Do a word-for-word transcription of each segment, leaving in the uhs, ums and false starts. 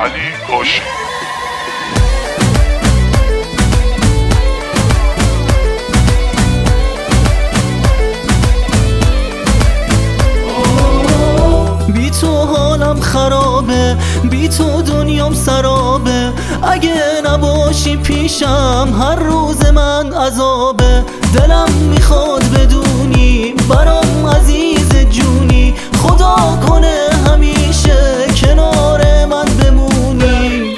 علی کاشی. بی تو حالم خرابه، بی تو دنیام سرابه. اگه نباشی پیشم هر روز من عذابه. دلم میخواد بدونی برام عزیز جونی، خدا کنه همیشه کنار من بمونی.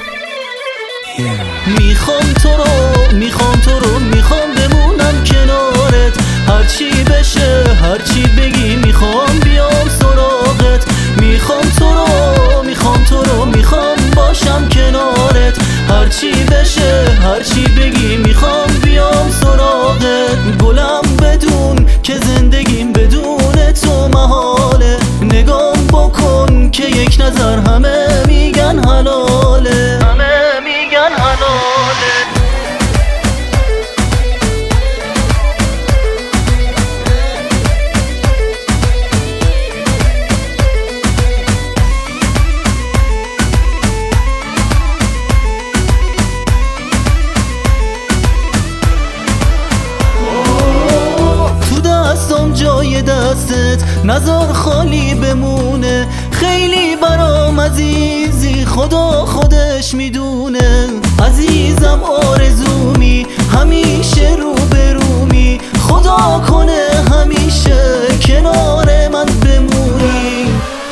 میخوام تو رو، میخوام تو رو، میخوام بمونم کنارت. هرچی بشه، هرچی بگی، میخوام بیام سراغت. میخوام تو رو، میخوام تو رو، میخوام باشم کنارت. هرچی بشه، هرچی بگی، میخوام بیام سراغت. گلم بدون که زندگیم بدون تو محاله. نگام بکن که یک نظر همه میگن حلاله، همه میگن حلاله. جای دستت نظر خالی بمونه. خیلی برام عزیزی، خدا خودش میدونه. عزیزم آرزومی، همیشه رو برومی. خدا کنه همیشه کنار من بمونی.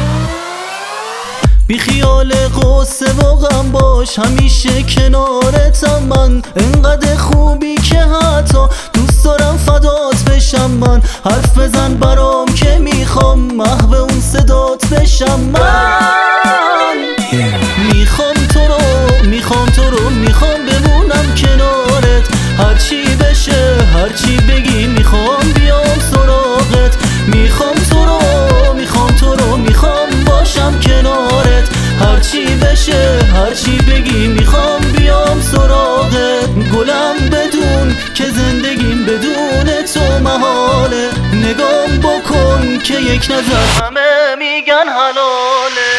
بی خیال قصه و غم باش، همیشه کنارتم من. انقدر خوبی که حتی دوست دارم فدات بشم من. حرف بزن برام که میخوام محو اون صدات بشم من. میخوام تو رو، میخوام تو رو، میخوام بمونم کنارت. هرچی بشه، هرچی بگی، میخوام بیام سراغت. میخوام تو رو، میخوام تو رو، میخوام باشم کنارت. هرچی بشه، هرچی بگی، میخوام بیام سراغت. گلم بدون که زندگیم بدون تو محاله. نگام بکن که یک نظر همه میگن حلاله.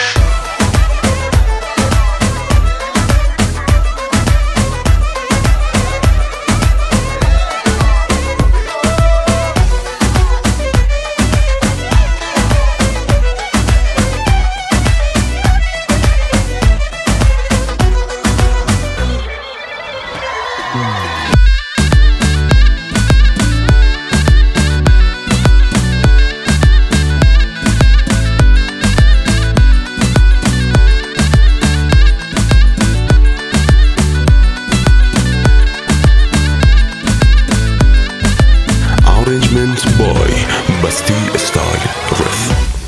Arrangement by Basti Style Riff.